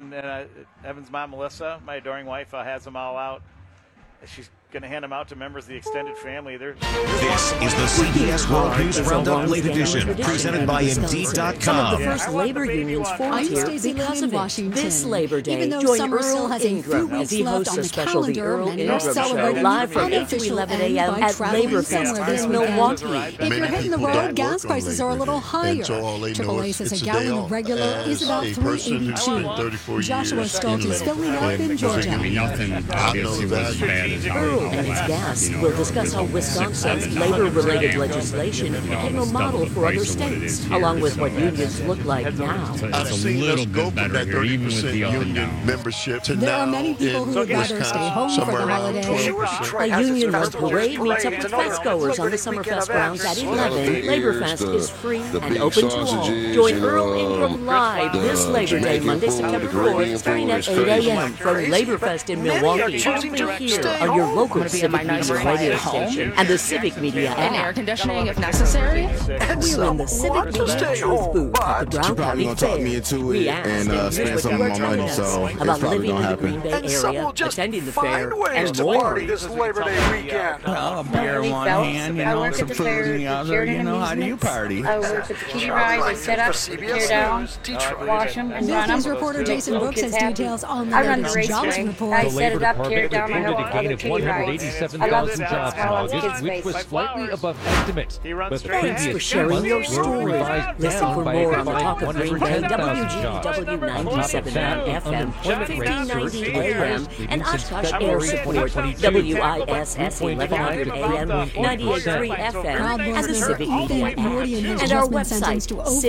and Evan's mom, Melissa, my adoring wife, has them all out. She's going to hand them out to members of the extended family. This is the CBS World News Roundup Late Edition, presented by Indeed.com. Some of the first labor unions formed here because of it. This Labor Day, join Earl Ingram as he hosts a special The Earl Ingram Show live from 8 to 11 a.m. at Laborfest in Milwaukee. If you're hitting the road, gas prices are a little higher. AAA says a gallon of regular is about $3.82. Joshua Stoltz is filling up in Georgia. Nothing obviously was as bad as Earl and his guests will discuss how Wisconsin's labor-related legislation became a model for other states, along with what unions look like now. It's a little bit better here, even with the up and down. Membership there are many people who would rather stay home for the holiday. A union-led parade meets up with festgoers on the Summerfest grounds at 11. Laborfest is free and open to all. Join Earl Ingram live this Labor Day, Monday, September 4th, starting at 8 a.m. from Laborfest in Milwaukee. Only here on your local Civic Media radio station and the Civic Media app. And air conditioning if necessary. We're in the Civic Media Truth booth at the Brown County Fair. We asked spend some of my money, so it's about probably living in gonna the Green happen. Bay area, attending the fair, and more. This Labor Day weekend. Well, a beer in one hand, you know, some food in the other, you know, how do you party? I work at the kiddie rides, I set up, tear down, wash them, and run them. News reporter Jason Brooks has details on the I run the latest jobs raceway. report. I set it up, tear it down, I help other kiddie rides. I love it. jobs in August, which was slightly above estimate. But Thanks for sharing your story. Listen for more on the Talk of Green Bay, WGW 97.9 FM, 1590 AM, and Oshkosh Air Support, WISS 1100 AM, 98.3 FM, and the Civic Media app, and our website,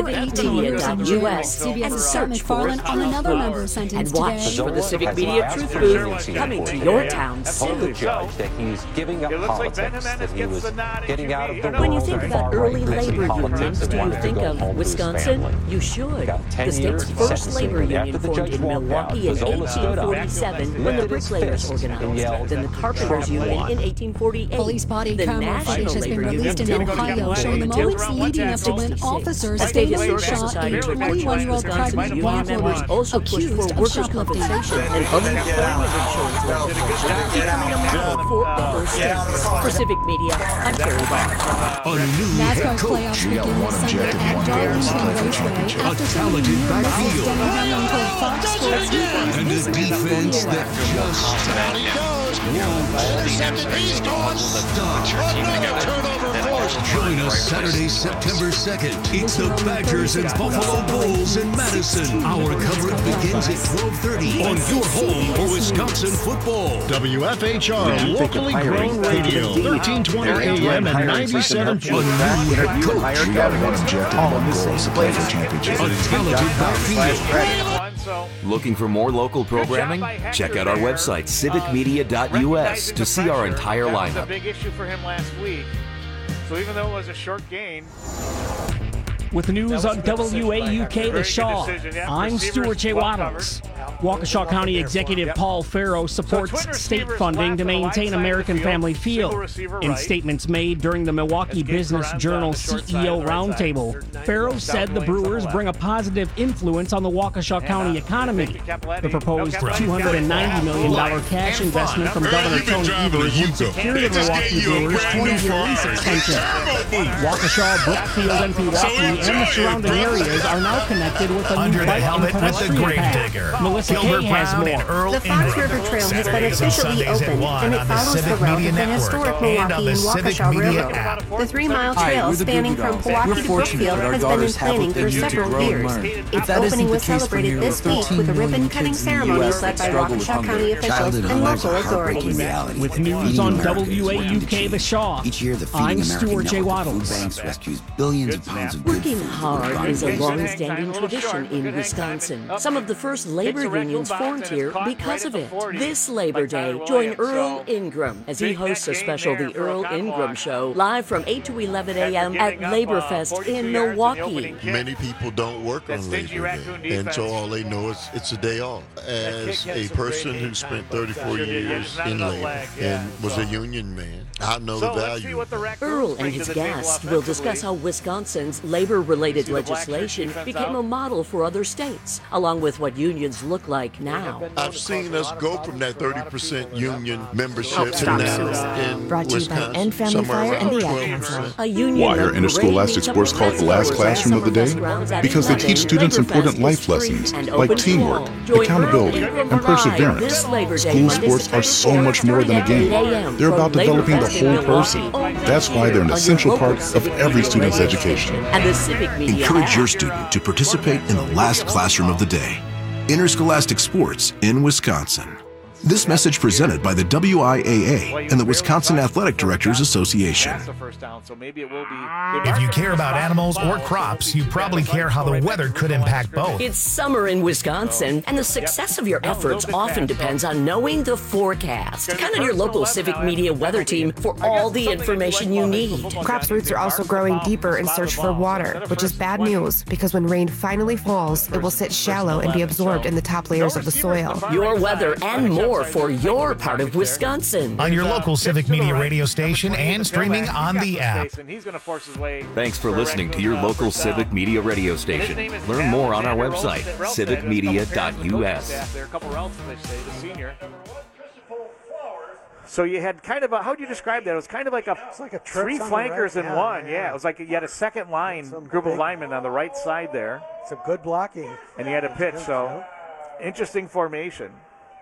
civicmedia.us, and search for McFarland on another member sentence and watch for the Civic Media Truth Booth coming to your town soon. That he's giving up politics, that he was getting out of the When you think about early labor unions, do you think of Wisconsin? You should. The state's first labor union formed in Milwaukee in 1847 when the bricklayers organized. Then the carpenters union in 1848. Police body The camera National footage has been Labor released in Union Ohio showing the moments leading up to when officers A state fatally historical shot a society report 21-year-old Wisconsin pregnant union members woman also pushed accused for of workers' shoplifting. compensation and unemployment insurance legislation, becoming a model for other states. For Civic Media, I'm Carrie Barr. A new head NASCAR's coach, playoffs begin this Sunday at Darlington Raceway a after some talented near misses backfield, Denny Hamlin told Fox Sports defense and a this defense that just Join us Saturday, September 2nd. It's the Badgers and Buffalo Bulls in Madison. Our coverage begins at 12:30 on your home for Wisconsin football. WFHR, locally grown radio, 1320 AM and 97. A new head coach, a talented backfield. Looking for more local programming? Check out our website, civicmedia.us, to see our entire That was lineup. a big issue for him last week. So even though it was a short gain, With the news on WAUK The Shaw, I'm Stuart J. Waddles. Waukesha County Executive Paul Farrow supports state funding to maintain American Family Field. In statements made during the Milwaukee Business Journal CEO Roundtable, Farrow said the Brewers bring a positive influence on the Waukesha County economy. The proposed $290 million cash investment from Governor Tony Evers would secure the Milwaukee Brewers' 20-year lease extension. Waukesha, Brookfield, and Pewaukee and the surrounding areas are now connected with a new bike and pedestrian path. Melissa Kay has more. The Fox River Trail has been officially opened, and it follows the route of the historic Milwaukee and Waukesha Railroad. The 3-mile trail spanning from Pewaukee to Brookfield has been in planning for several years. Its opening was celebrated this week with a ribbon-cutting ceremony led by Waukesha County officials and local authorities. With news on WAUK The Shaw, I'm Stuart J. Waddles. Working hard is a long-standing tradition in Wisconsin. Some of the first labor unions formed here because of it. This Labor Day, join Earl Ingram as he hosts a special The Earl Ingram Show live from 8 to 11 a.m. at Laborfest in Milwaukee. Many people don't work on Labor Day, and so all they know is it's a day off. As a person who spent 34 years in labor and was a union man, I know the value. Earl and his guests will discuss how Wisconsin's labor-related legislation became a model for other states, along with what unions look like now. I've seen us go from that 30% union membership to Stop now suicide. in Brought to you by Wisconsin, End Family somewhere Fire and around the Ad 12%. Council. A union Why are interscholastic sports called the last classroom of the day? Because they teach students important life lessons like teamwork, accountability, and perseverance. School sports are so much more than a game. They're about developing the whole person. That's why they're an essential part of every student's education. And the Civic Media Encourage your app. student to participate in the last classroom of the day. Interscholastic Sports in Wisconsin. This message presented by the WIAA and the Wisconsin Athletic Directors Association. That's the first down, so maybe it will be. If you care about animals or crops, you probably care how the weather could impact both. It's summer in Wisconsin, and the success of your efforts often depends on knowing the forecast. Count on your local Civic Media weather team for all the information you need. Crops' roots are also growing deeper in search for water, which is bad news because when rain finally falls, it will sit shallow and be absorbed in the top layers of the soil. Your weather and more for your part of Wisconsin. On your local Civic Media radio station and streaming on the app. Thanks for listening to your local Civic Media radio station. Learn more on our website, civicmedia.us. There are a couple relatives, they say, the senior. So you had kind of a, how do you describe that? It was kind of like three flankers in one. Yeah, it was like you had a second line group of linemen on the right side there. Some good blocking. And you had a pitch, so interesting formation.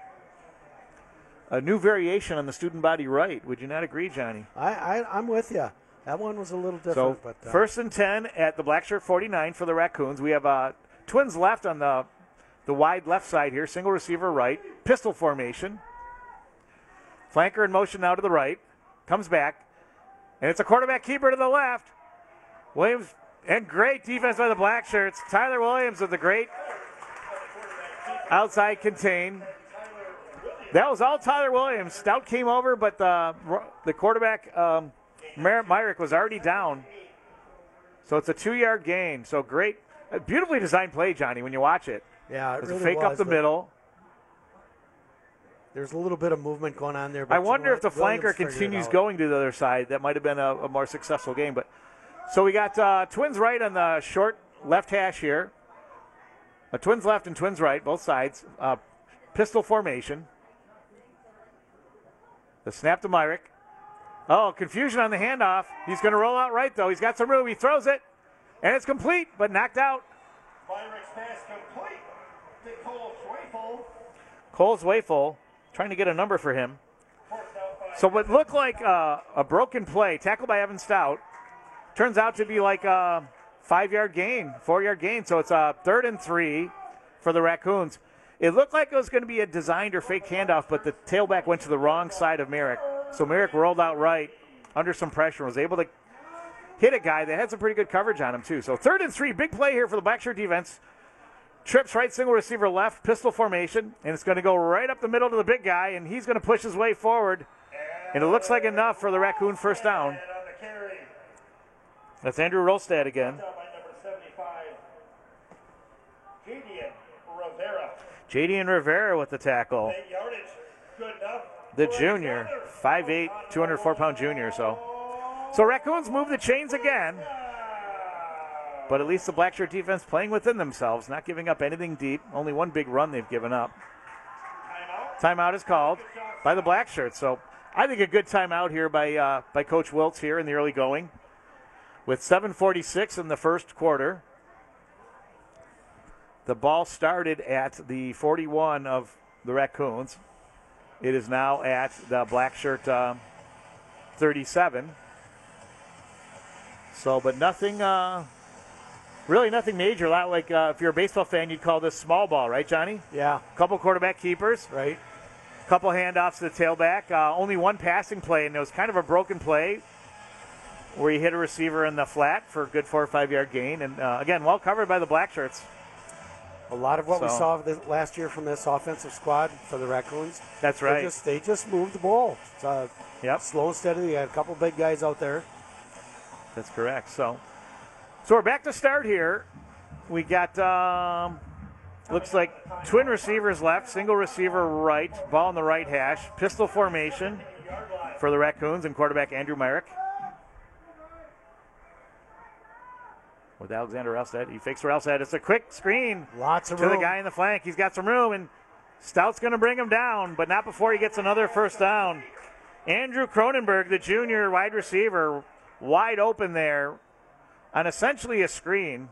A new variation on the student body right. Would you not agree, Johnny? I'm with you. That one was a little different. So but first and 10 at the black shirt 49 for the Raccoons. We have twins left on the wide left side here. Single receiver right. Pistol formation. Flanker in motion now to the right. Comes back. And it's a quarterback keeper to the left. Williams, and great defense by the black shirts. Tyler Williams with the great outside contain. That was all Tyler Williams. Stout came over, but the quarterback, Myrick, was already down. So it's a 2-yard gain. So great. A beautifully designed play, Johnny, when you watch it. Yeah, it There's really a fake up the middle. There's a little bit of movement going on there. But I wonder if the flanker continues going to the other side. That might have been a more successful game. But so we got twins right on the short left hash here. Twins left and twins right, both sides. Pistol formation. The snap to Myrick. Oh, confusion on the handoff. He's going to roll out right, though. He's got some room. He throws it, and it's complete, but knocked out. Myrick's pass complete to Cole Swayful. Cole Swayful trying to get a number for him. So what looked like a broken play, tackled by Evan Stout, turns out to be like a 5-yard gain, 4-yard gain. So it's a 3rd and 3 for the Raccoons. It looked like it was going to be a designed or fake handoff, but the tailback went to the wrong side of Myrick. So Myrick rolled out right under some pressure and was able to hit a guy that had some pretty good coverage on him, too. So 3rd and 3, big play here for the black shirt defense. Trips right, single receiver left, pistol formation, and it's going to go right up the middle to the big guy, and he's going to push his way forward. And it looks like enough for the Raccoon first down. That's Andrew Rolstad again. Jadian Rivera with the tackle. The junior, 5'8", 204-pound junior. So Raccoons move the chains again. But at least the black shirt defense playing within themselves, not giving up anything deep. Only one big run they've given up. Timeout is called by the black shirts. So I think a good timeout here by Coach Wiltz here in the early going. With 7:46 in the first quarter. The ball started at the 41 of the Raccoons. It is now at the black shirt 37. So, but nothing, really nothing major. A lot like if you're a baseball fan, you'd call this small ball, right, Johnny? Yeah. Couple quarterback keepers. Right. Couple handoffs to the tailback. Only one passing play, and it was kind of a broken play where you hit a receiver in the flat for a good 4 or 5 yard gain. And again, well covered by the black shirts. A lot of what we saw last year from this offensive squad for the Raccoons. That's right. They just moved the ball. Yep. Slow and steady. They had a couple big guys out there. That's correct. So we're back to start here. We got, looks like twin receivers left, single receiver right, ball in the right hash, pistol formation for the Raccoons and quarterback Andrew Myrick. With Alexander Elstad. He fakes for Elstad. It's a quick screen Lots of to room. the guy in the flank. He's got some room, and Stout's going to bring him down, but not before he gets another first down. Andrew Cronenberg, the junior wide receiver, wide open there on essentially a screen.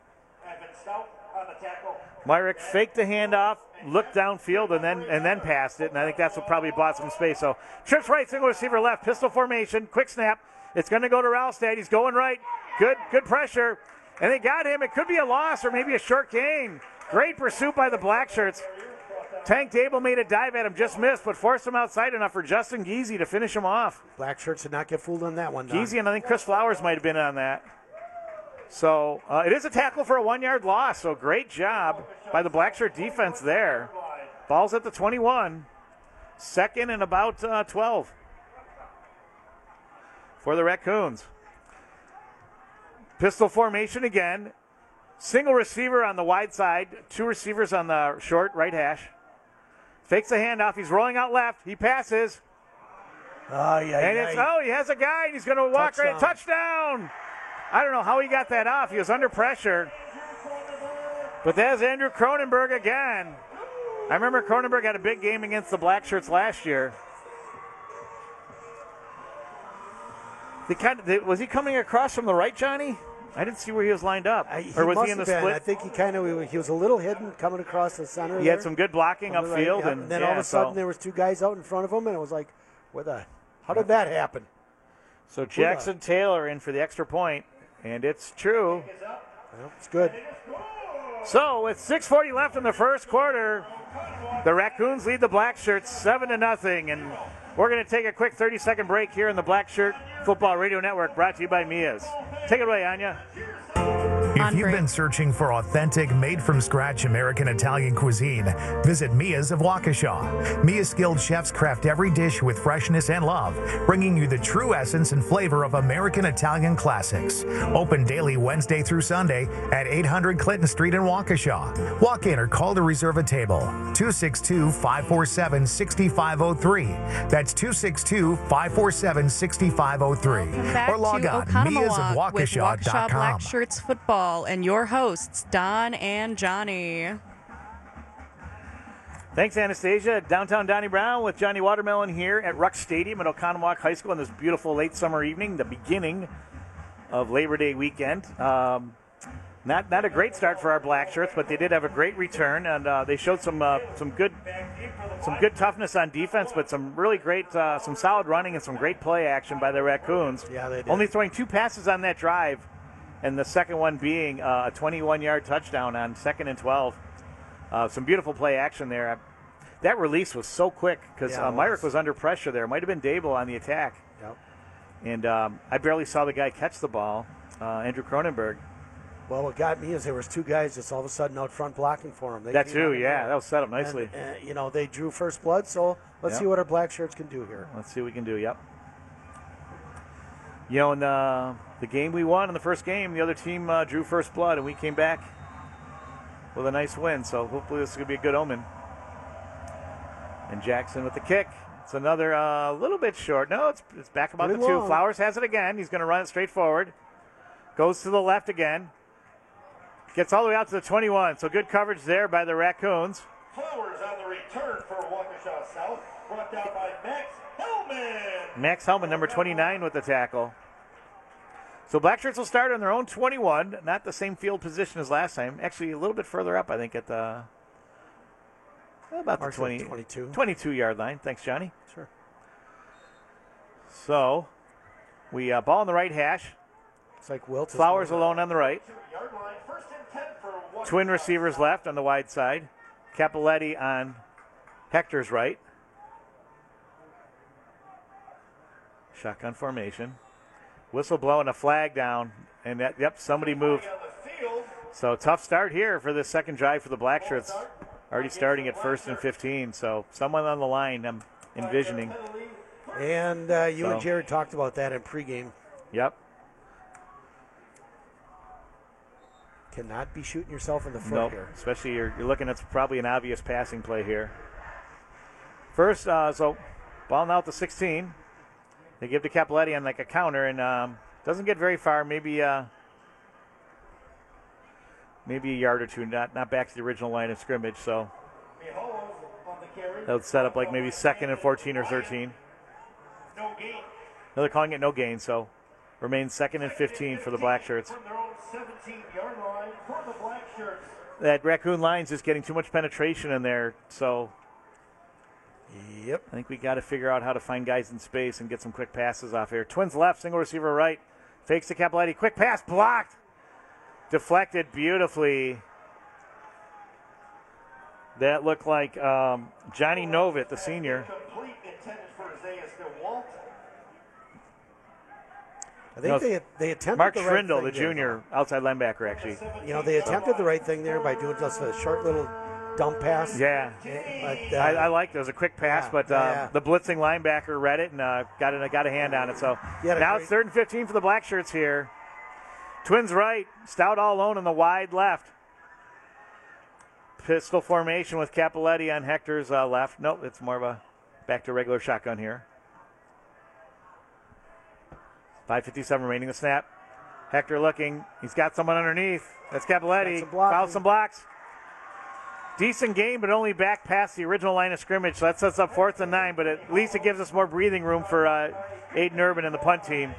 Myrick faked the handoff, looked downfield, and then passed it, and I think that's what probably bought some space. So trips right, single receiver left, pistol formation, quick snap. It's going to go to Ralstad. He's going right. Good pressure. And they got him. It could be a loss or maybe a short gain. Great pursuit by the Black Shirts. Tank Dable made a dive at him, just missed, but forced him outside enough for Justin Giese to finish him off. Black Shirts did not get fooled on that one, Don. Giese and I think Chris Flowers might have been on that. So it is a tackle for a 1-yard loss, so great job by the Black Shirt defense there. Ball's at the 21. Second and about 12 for the Raccoons. Pistol formation again. Single receiver on the wide side. 2 receivers on the short right hash. Fakes the handoff. He's rolling out left. He passes. He has a guy, and he's going to walk right. Touchdown. I don't know how he got that off. He was under pressure. But there's Andrew Cronenberg again. I remember Cronenberg had a big game against the Black Shirts last year. Was he coming across from the right, Johnny? I didn't see where he was lined up. Or was he in the split? I think he was a little hidden coming across the center. He had some good blocking upfield. Right, and then all of a sudden there was 2 guys out in front of him, and it was like, how did that happen? So Jackson Taylor in for the extra point, and it's true. Well, it's good. So with 6:40 left in the first quarter, the Raccoons lead the Black Shirts 7-0, and we're going to take a quick 30-second break here in the Black Shirt Football Radio Network, brought to you by Mia's. Take it away, Anya. If you've been searching for authentic, made-from-scratch American-Italian cuisine, visit Mia's of Waukesha. Mia's skilled chefs craft every dish with freshness and love, bringing you the true essence and flavor of American-Italian classics. Open daily Wednesday through Sunday at 800 Clinton Street in Waukesha. Walk in or call to reserve a table. 262-547-6503. That's 262-547-6503. Or log on miasofwaukesha.com. Black Shirts Football and your hosts, Don and Johnny. Thanks, Anastasia. Downtown Donnie Brown with Johnny Watermelon here at Ruck Stadium at Oconomowoc High School on this beautiful late summer evening, the beginning of Labor Day weekend. Not a great start for our Black Shirts, but they did have a great return, and they showed some good toughness on defense, but some really great, some solid running and some great play action by the Raccoons. Yeah, they did. Only throwing 2 passes on that drive, and the second one being a 21-yard touchdown on 2nd and 12. Some beautiful play action there. That release was so quick because Myrick was under pressure there. It might have been Dable on the attack. Yep. And I barely saw the guy catch the ball, Andrew Cronenberg. Well, what got me is there was 2 guys just all of a sudden out front blocking for him. That too, yeah. That was set up nicely. And, they drew first blood, so let's see what our Black Shirts can do here. Let's see what we can do, yep. In the game we won in the first game, the other team drew first blood, and we came back with a nice win. So hopefully this is going to be a good omen. And Jackson with the kick. It's another little bit short. No, it's back about the 2. Flowers has it again. He's going to run it straight forward. Goes to the left again. Gets all the way out to the 21. So good coverage there by the Raccoons. Flowers on the return for Waukesha South. Brought down by Max Hellman. Max Hellman, number 29, with the tackle. So Black Shirts will start on their own 21. Not the same field position as last time. Actually, a little bit further up, I think, at the about the 22-yard line. Thanks, Johnny. Sure. So we ball on the right hash. It's like Wilt. Flowers alone on the right. Twin receivers left on the wide side. Capoletti on Hector's right. Shotgun formation. Whistle blowing, a flag down, and somebody moved. So tough start here for this second drive for the Black Shirts. Already starting at 1st and 15, so someone on the line I'm envisioning. And you and Jared talked about that in pregame. Yep. Cannot be shooting yourself in the foot here. Especially you're looking at probably an obvious passing play here. First, so ball now at the 16. They give to Capoletti on like a counter, and doesn't get very far. Maybe a yard or 2, not back to the original line of scrimmage. So That would set up like maybe 2nd and 14 or 13. No gain. No, they're calling it no gain, so remains 2nd and 15 for the Black Shirts. From their own 17-yard line for the Black Shirts. That Raccoon line's just getting too much penetration in there, so yep. I think we got to figure out how to find guys in space and get some quick passes off here. Twins left, single receiver right. Fakes to Capoletti. Quick pass, blocked. Deflected beautifully. That looked like Johnny Novitt, the senior. Complete intended for Isaiah DeWalt. I think they attempted Mark the right Schrindle, thing the there. junior outside linebacker, actually. You know, they attempted the right thing there by doing just a short little dump pass. Yeah. But, I liked it. It was a quick pass, yeah, but the blitzing linebacker read it and got a hand on it. So now it's 3rd and 15 for the Black Shirts here. Twins right, Stout all alone on the wide left. Pistol formation with Capoletti on Hector's left. Nope, it's more of a back to regular shotgun here. 5:57 remaining the snap. Hector looking. He's got someone underneath. That's Capoletti. Fouled some blocks. Decent game, but only back past the original line of scrimmage. So that sets up 4th and 9, but at least it gives us more breathing room for Aiden Urban and the punt team.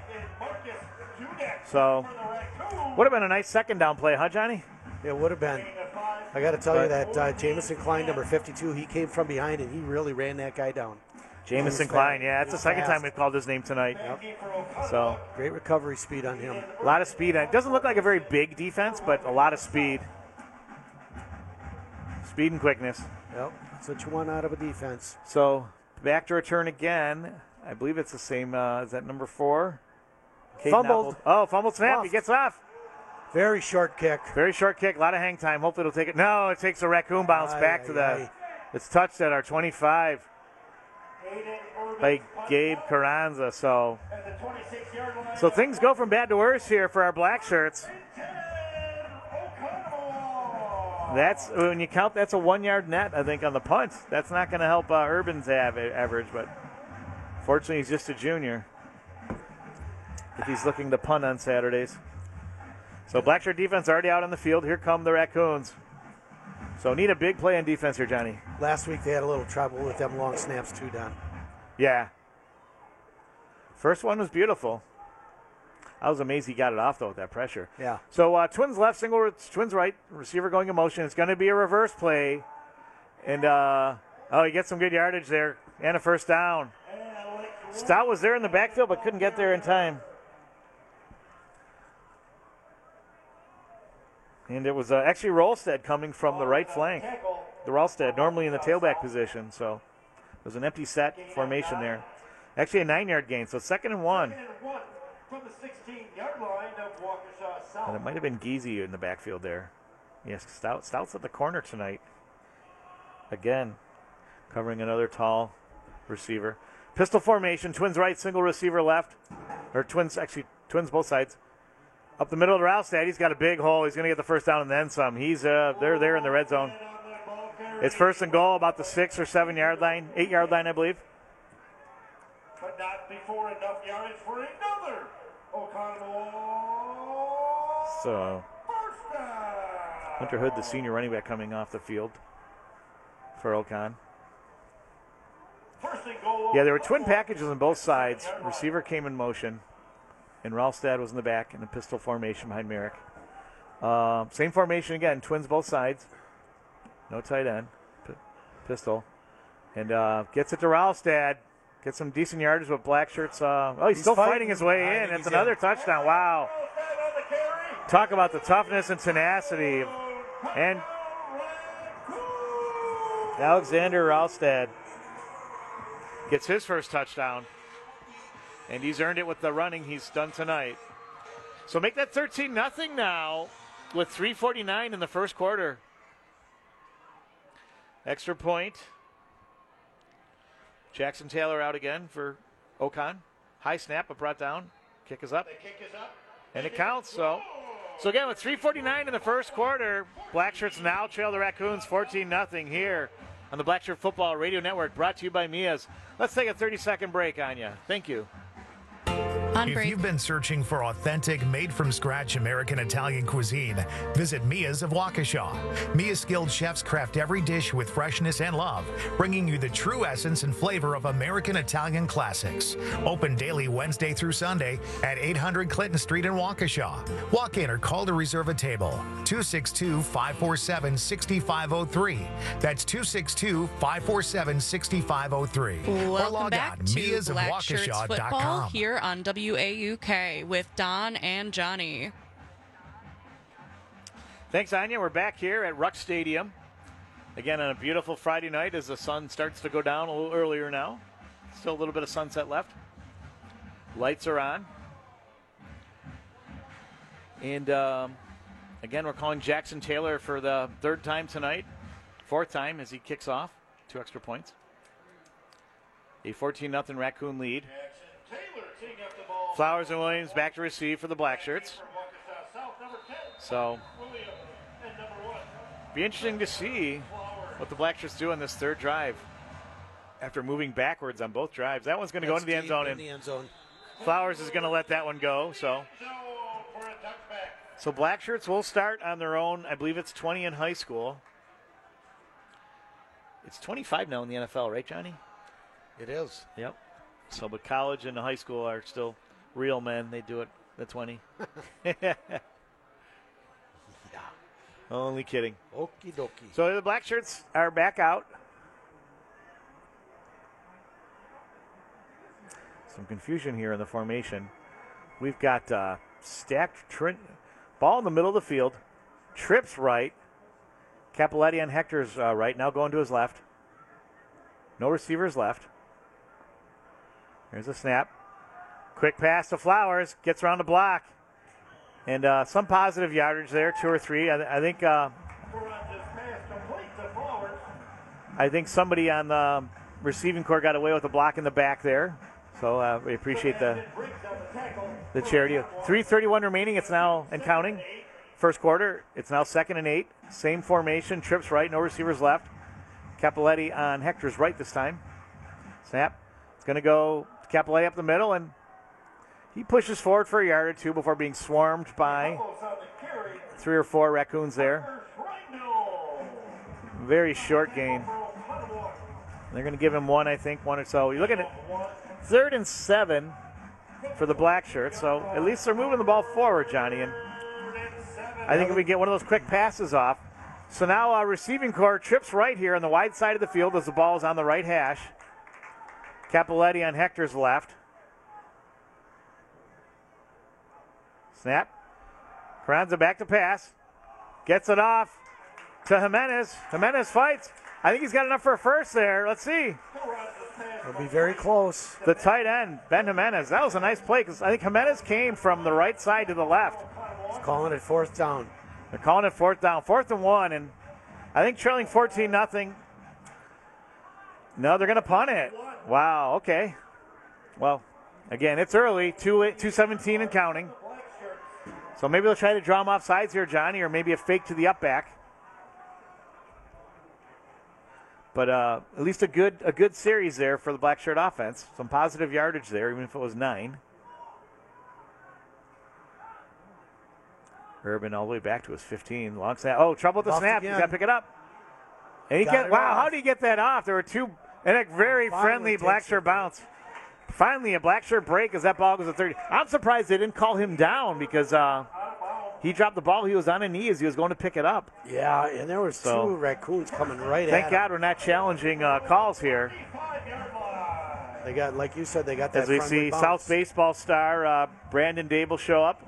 So would have been a nice 2nd down play, huh, Johnny? It would have been. I got to tell you that Jamison Klein, number 52, he came from behind and he really ran that guy down. Jamison Klein, yeah, that's the second time we've called his name tonight. Yep. So great recovery speed on him. A lot of speed. It doesn't look like a very big defense, but a lot of speed. Speed and quickness. Yep, that's what you want out of a defense. So back to return again. I believe it's the same. Is that number 4? Fumbled. Fumbled snap. He gets off. Very short kick. Very short kick. A lot of hang time. Hopefully it'll take it. No, it takes a Raccoon bounce back to the. It's touched at our 25 by Gabe Carranza. So things go from bad to worse here for our Black Shirts. That's when you count. That's a 1-yard net, I think, on the punt. That's not going to help Urban's average, but fortunately he's just a junior. If he's looking to punt on Saturdays. So Black Shirt defense already out on the field. Here come the Raccoons. So need a big play on defense here, Johnny. Last week they had a little trouble with them long snaps too, Don. Yeah. First one was beautiful. I was amazed he got it off, though, with that pressure. Yeah. So Twins left, Twins right, receiver going in motion. It's going to be a reverse play. And, he gets some good yardage there and a 1st down. Stout was there in the backfield but couldn't get there in time. And it was actually Rolstead coming from the right flank. The Rolstead, normally in the tailback position. So it was an empty set formation there. Actually a 9-yard gain, so 2nd and 1. From the 16-yard line of Waukesha South. And it might have been Geezy in the backfield there. Yes, Stout's at the corner tonight. Again, covering another tall receiver. Pistol formation, Twins right, single receiver left. Or Twins both sides. Up the middle of the Ralstad, he's got a big hole. He's going to get the 1st down and then some. They're there in the red zone. It's 1st and goal, about the 6 or 7-yard line, 8-yard line, I believe. But not before enough yardage for another Oconomowoc. So Hunter Hood, the senior running back, coming off the field for Ocon. Yeah, there were twin packages on both sides. Receiver came in motion, and Ralstad was in the back in a pistol formation behind Merrick. Same formation again, twins both sides. No tight end, pistol. And gets it to Ralstad. Gets some decent yardage with Black Shirts. He's still fighting his way in. That's another touchdown. Wow. Talk about the toughness and tenacity. And Alexander Ralstad gets his first touchdown. And he's earned it with the running he's done tonight. So make that 13-0 now with 3:49 in the first quarter. Extra point. Jackson Taylor out again for Ocon. High snap, but brought down. Kick is up. And it counts. So again, with 3:49 in the first quarter, Black Shirts now trail the Raccoons 14-0 here on the Black Shirt Football Radio Network, brought to you by Mia's. Let's take a 30-second break on you. Thank you. If you've been searching for authentic, made-from-scratch American-Italian cuisine, visit Mia's of Waukesha. Mia's skilled chefs craft every dish with freshness and love, bringing you the true essence and flavor of American-Italian classics. Open daily Wednesday through Sunday at 800 Clinton Street in Waukesha. Walk in or call to reserve a table. 262-547-6503. That's 262-547-6503. Welcome or log back on to Black Shirts Football miasofwaukesha.com. here on WAUK with Don and Johnny. Thanks, Anya. We're back here at Ruck Stadium. Again, on a beautiful Friday night as the sun starts to go down a little earlier now. Still a little bit of sunset left. Lights are on. And, again, we're calling Jackson Taylor for the third time tonight. Fourth time as he kicks off. 2 extra points. A 14-0 Raccoon lead. Flowers and Williams back to receive for the Black Shirts. So, be interesting to see what the Black Shirts do on this third drive after moving backwards on both drives. That one's going to go into the end zone. In the end zone. Flowers is going to let that one go. So Black Shirts will start on their own. I believe it's 20 in high school. It's 25 now in the NFL, right, Johnny? It is. Yep. So, but college and the high school are still real men. They do it at 20. Yeah. Only kidding. Okie dokie. So the Black Shirts are back out. Some confusion here in the formation. We've got stacked ball in the middle of the field. Trips right. Capoletti on Hector's right, now going to his left. No receivers left. Here's a snap. Quick pass to Flowers. Gets around the block. And some positive yardage there, 2 or 3. I think somebody on the receiving corps got away with a block in the back there. So we appreciate the charity. 3:31 remaining. It's now and counting. First quarter. It's now 2nd and 8. Same formation. Trips right. No receivers left. Capoletti on Hector's right this time. Snap. It's going to go Capoletti up the middle, and he pushes forward for a yard or 2 before being swarmed by 3 or 4 Raccoons there. Very short gain. They're going to give him 1, I think, 1 or so. You're looking at 3rd and 7 for the Black Shirts, so at least they're moving the ball forward, Johnny. And I think if we get one of those quick passes off. So now receiving corps trips right here on the wide side of the field as the ball is on the right hash. Capoletti on Hector's left. Snap. Carranza back to pass. Gets it off to Jimenez. Jimenez fights. I think he's got enough for a first there. Let's see. It'll be very close. The tight end, Ben Jimenez. That was a nice play because I think Jimenez came from the right side to the left. He's calling it 4th down. They're calling it 4th down. 4th and 1. And I think trailing 14-0. No, they're going to punt it. Wow, okay. Well, again, it's early. 2:17 and counting. So maybe they'll try to draw him off sides here, Johnny, or maybe a fake to the up back. But at least a good series there for the Black Shirt offense. Some positive yardage there, even if it was 9. Urban all the way back to his 15. Long snap. Oh, trouble with the snap. He's got to pick it up. And he wow, how did he get that off? There were 2 and a very friendly Black Shirt bounce. Finally, a Black Shirt break as that ball goes to 30. I'm surprised they didn't call him down because he dropped the ball. He was on a knee as he was going to pick it up. Yeah, and there was 2 Raccoons coming right at him. Thank God we're not challenging calls here. They got, like you said, they got that. As we see bounce. South baseball star Brandon Dable show up,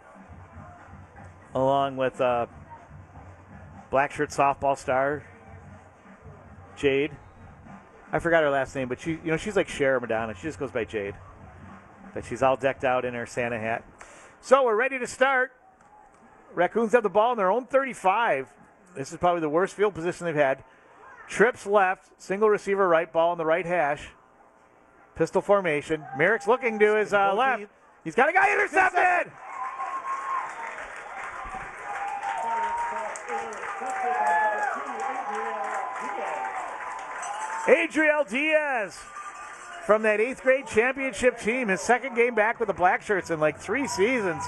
along with Black Shirt softball star Jade. I forgot her last name, but she's like Cher Madonna. She just goes by Jade. But she's all decked out in her Santa hat. So we're ready to start. Raccoons have the ball in their own 35. This is probably the worst field position they've had. Trips left, single receiver right, ball on the right hash. Pistol formation. Merrick's looking to his left. He's got a guy intercepted! Adriel Diaz from that 8th grade championship team. His second game back with the Black Shirts in like 3 seasons.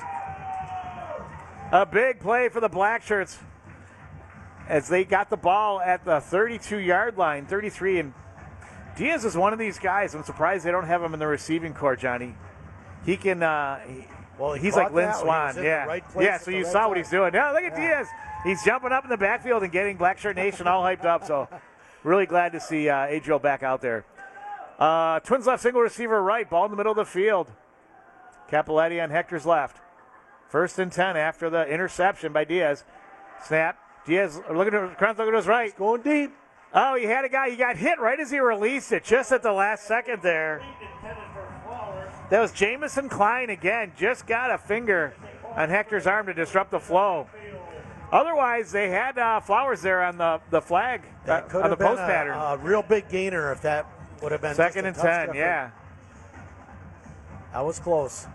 A big play for the Black Shirts as they got the ball at the 32-yard line, 33. And Diaz is one of these guys. I'm surprised they don't have him in the receiving corps, Johnny. He can, he's like Lynn Swan. Yeah, so you saw what he's doing. Yeah, look at Diaz. He's jumping up in the backfield and getting Black Shirt Nation all hyped up. So really glad to see Adriel back out there. Twins left, single receiver right, ball in the middle of the field. Capoletti on Hector's left. 1st and 10 after the interception by Diaz. Snap. Diaz looking to his right. He's going deep. Oh, he had a guy. He got hit right as he released it, just at the last second there. That was Jamison Klein again. Just got a finger on Hector's arm to disrupt the flow. Otherwise, they had Flowers there on the flag, on the post pattern. A real big gainer if that would have been 2nd and 10, yeah. That was close.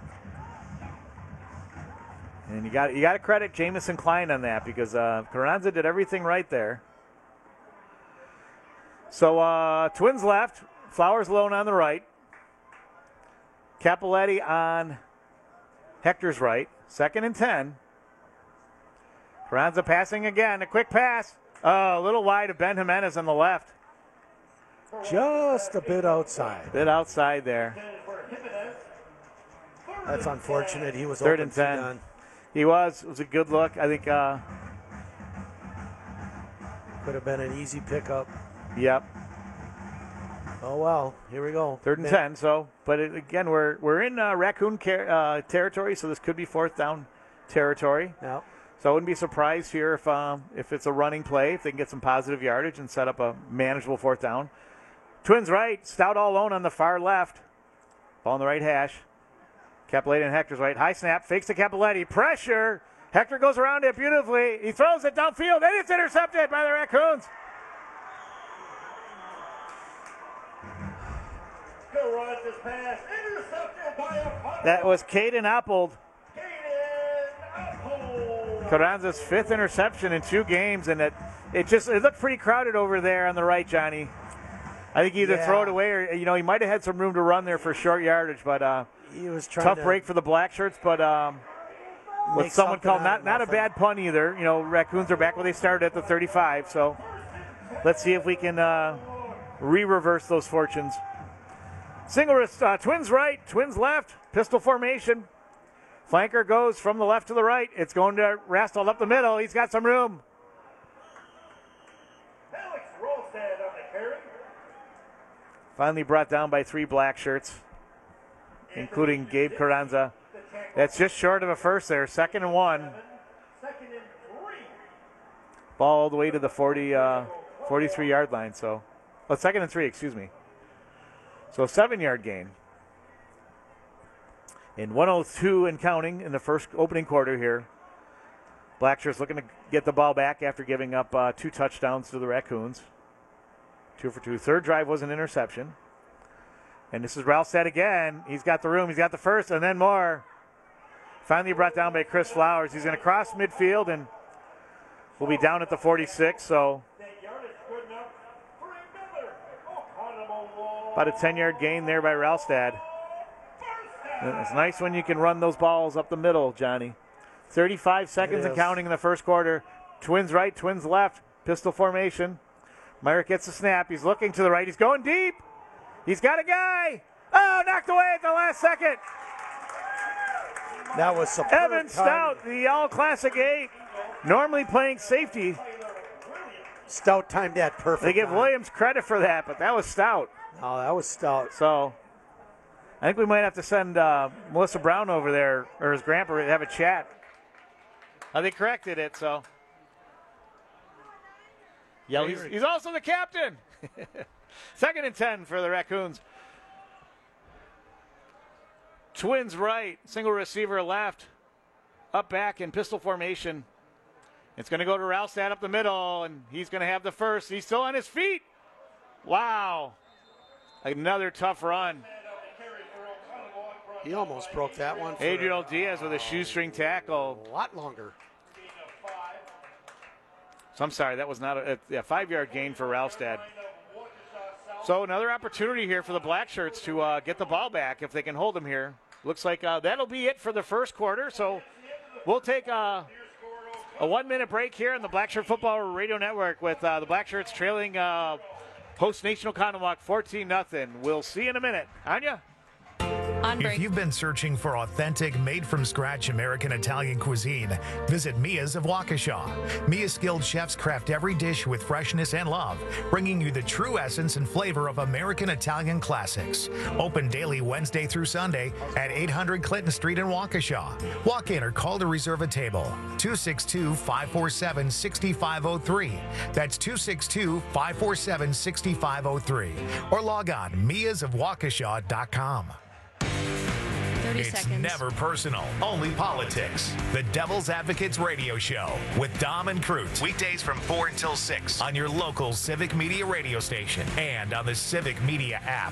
And you got to credit Jamison Klein on that because Carranza did everything right there. So Twins left, Flowers alone on the right. Capoletti on Hector's right. 2nd and 10. Carranza passing again, a quick pass. Oh, a little wide of Ben Jimenez on the left. Just a bit outside. Bit outside there. That's unfortunate. He was 3rd and 10. He was. It was a good look. I think. Could have been an easy pickup. Yep. Oh well. Here we go. 3rd and 10. So, but again, we're in Raccoon territory, so this could be 4th down territory. Yep. So I wouldn't be surprised here if it's a running play, if they can get some positive yardage and set up a manageable 4th down. Twins right, Stout all alone on the far left. Ball on the right hash. Capoletti and Hector's right. High snap, fakes to Capoletti. Pressure. Hector goes around it beautifully. He throws it downfield, and it's intercepted by the Raccoons. That was Caden Appold. Carranza's 5th interception in 2 games, and it looked pretty crowded over there on the right, Johnny. I think either throw it away or, he might have had some room to run there for short yardage, but he was trying tough break for the Black Shirts, but with someone called not a bad punt either. Raccoons are back where they started at the 35, so let's see if we can re-reverse those fortunes. Twins right, Twins left, pistol formation. Flanker goes from the left to the right. It's going to Rastold up the middle. He's got some room. Finally brought down by 3 Black Shirts, including Gabe Carranza. That's just short of a first there. 2nd and 1. Ball all the way to the 43-yard line. So, 2nd and 3, excuse me. So 7-yard gain. In 1:02 and counting in the first opening quarter here. Black Shirts looking to get the ball back after giving up 2 touchdowns to the Raccoons. 2 for 2. 3rd drive was an interception. And this is Ralstad again. He's got the room. He's got the first and then more. Finally brought down by Chris Flowers. He's going to cross midfield and will be down at the 46. So about a 10-yard gain there by Ralstad. It's nice when you can run those balls up the middle, Johnny. 35 seconds and counting in the first quarter. Twins right, Twins left. Pistol formation. Myrick gets the snap. He's looking to the right. He's going deep. He's got a guy. Oh, knocked away at the last second. That was superb. Evan Stout, the All-Classic 8, normally playing safety. Stout timed that perfect. They give Williams credit for that, but that was Stout. Oh, that was Stout. So I think we might have to send Melissa Brown over there, or his grandpa, to have a chat. They corrected it, so. Yeah, he's also the captain. 2nd and 10 for the Raccoons. Twins right, single receiver left, up back in pistol formation. It's going to go to Ralstad up the middle, and he's going to have the first. He's still on his feet. Wow. Another tough run. He almost broke that one. Adriel Diaz with a shoestring tackle. A lot longer. So I'm sorry, that was not a 5-yard gain for Ralstad. So another opportunity here for the Black Shirts to get the ball back if they can hold them here. Looks like that'll be it for the first quarter. So we'll take a 1-minute break here on the Black Shirt Football Radio Network with the Black Shirts trailing host Nation Oconomowoc 14-0. We'll see you in a minute. Anya? If you've been searching for authentic, made-from-scratch American Italian cuisine, visit Mia's of Waukesha. Mia's skilled chefs craft every dish with freshness and love, bringing you the true essence and flavor of American Italian classics. Open daily Wednesday through Sunday at 800 Clinton Street in Waukesha. Walk in or call to reserve a table. 262-547-6503. That's 262-547-6503. Or log on miasofwaukesha.com. 30 it's seconds. Never personal, only politics. The Devil's Advocates Radio Show with Dom and Crute. Weekdays from 4 until 6 on your local Civic Media radio station and on the Civic Media app.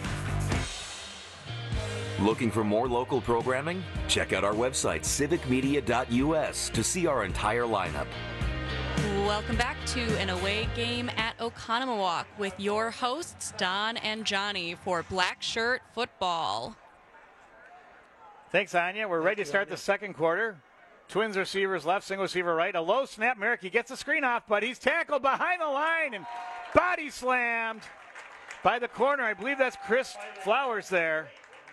Looking for more local programming? Check out our website, civicmedia.us, to see our entire lineup. Welcome back to an away game at Oconomowoc with your hosts, Don and Johnny, for Black Shirt Football. Thanks, Anya. We're ready to start the second quarter. Twins receivers left, single receiver right. A low snap. Merrick, he gets the screen off, but he's tackled behind the line and body slammed by the corner. I believe that's Chris Flowers there.